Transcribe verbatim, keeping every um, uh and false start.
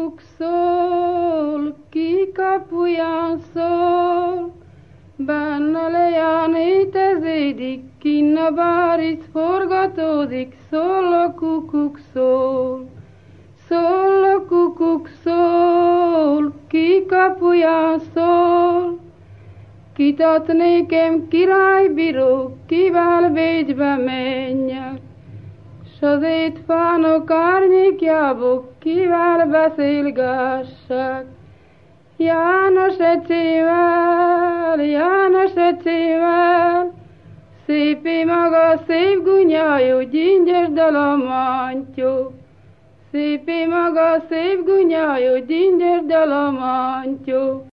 kukuk szól, ki kapuján szól, benne leján éteződik, kinn a báriz forgatódik, szól a kukuk szól. Szól a kukuk szól, ki kapuján szól, kitat nékem királybíró, kivel Bécsbe menjek, s az étfánok árnyékjából kivel beszélgessek. János ecsével, János ecsével, szépé maga szép gunyájú, gyingyes dalamantyú. Szépé maga szép gunyájú, gyingyes dalamantyú.